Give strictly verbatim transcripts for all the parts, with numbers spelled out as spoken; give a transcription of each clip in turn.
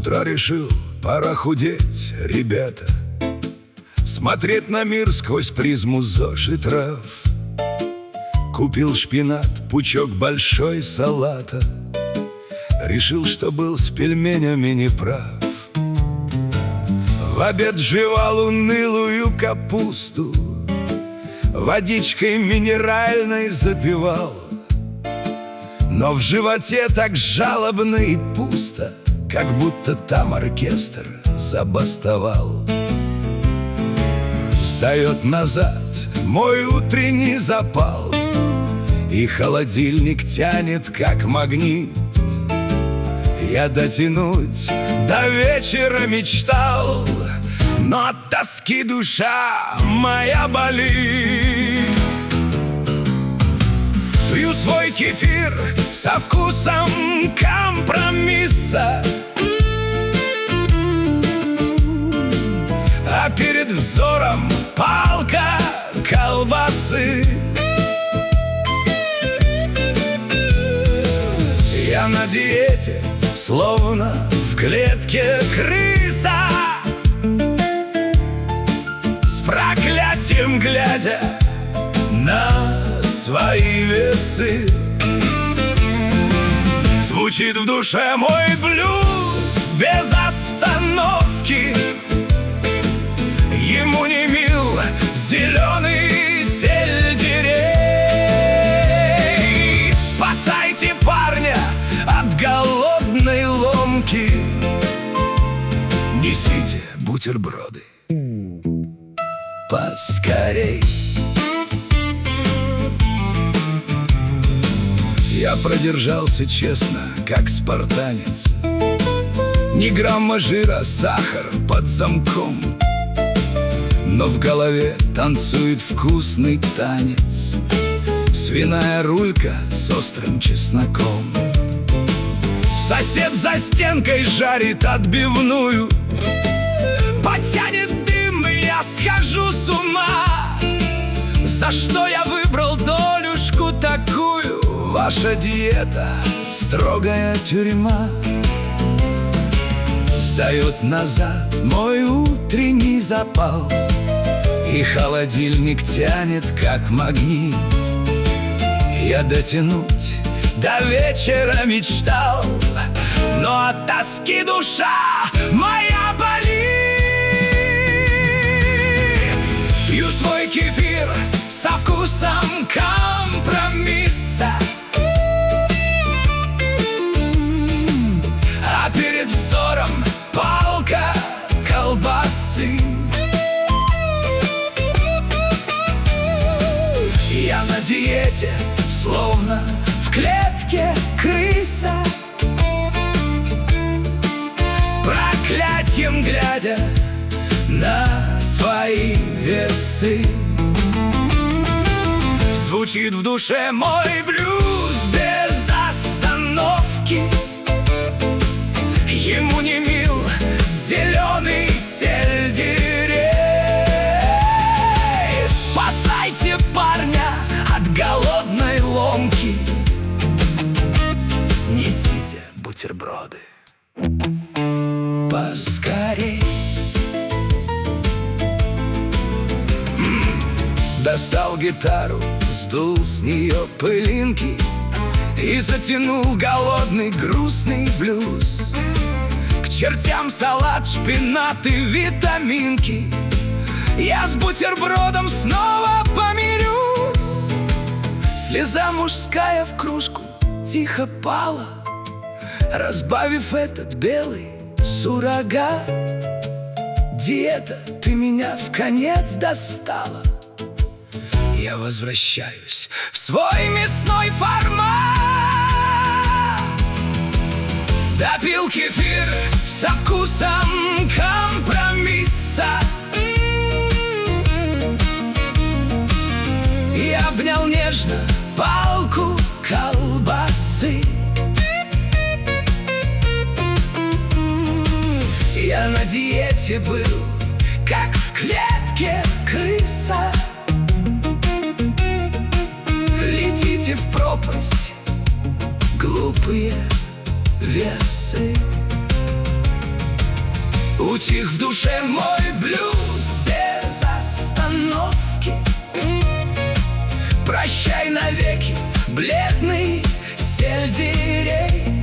утро решил, пора худеть, ребята, смотреть на мир сквозь призму ЗОЖ и трав. Купил шпинат, пучок большой салата, решил, что был с пельменями неправ. В обед жевал унылую капусту, водичкой минеральной запивал. Но в животе так жалобно и пусто, как будто там оркестр забастовал. Сдает назад мой утренний запал, и холодильник тянет, как магнит. Я дотянуть до вечера мечтал, но от тоски душа моя болит. Пью свой кефир со вкусом компромисса, а перед взором палка колбасы. Я на диете, словно в клетке крыса, с проклятием глядя на свои весы. Звучит в душе мой блюз без остановки, ему не мил зеленый сельдерей. Спасайте парня от голодной ломки, несите бутерброды поскорей. Я продержался честно, как спартанец, ни грамма жира, сахар под замком. Но в голове танцует вкусный танец, свиная рулька с острым чесноком. Сосед за стенкой жарит отбивную, потянет дым, и я схожу с ума. За что я выбрал долюшку такую? Ваша диета — строгая тюрьма. Сдает назад мой утренний запал, и холодильник тянет, как магнит. Я дотянуть до вечера мечтал, но от тоски душа моя болит. Пью свой кефир со вкусом компромисса, а перед взором палка колбасы. Я на диете, словно в клетке крыса, с проклятием глядя на свои весы. Звучит в душе мой блюз без остановки, ему не мил зеленый сельдерей. Спасайте парня от голодной ломки, несите бутерброды поскорей. М-м, достал гитару, сдул с нее пылинки и затянул голодный грустный блюз. К чертям салат, шпинат и витаминки, я с бутербродом снова помирюсь. Слеза мужская в кружку тихо пала, разбавив этот белый суррогат. Диета, ты меня вконец достала, я возвращаюсь в свой мясной формат. Допил кефир со вкусом компромисса и обнял нежно палку колбасы. Я на диете был, как в клетке крыса. Летите в пропасть, глупые весы. Утих в душе мой блюз без остановки. Прощай навеки, бледный сельдерей.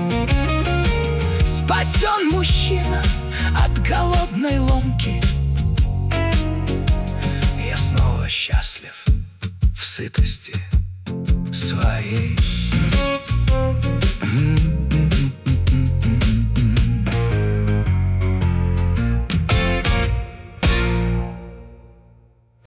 Спасен мужчина от голодной ломки. Я снова счастлив в сытости своей. М-м.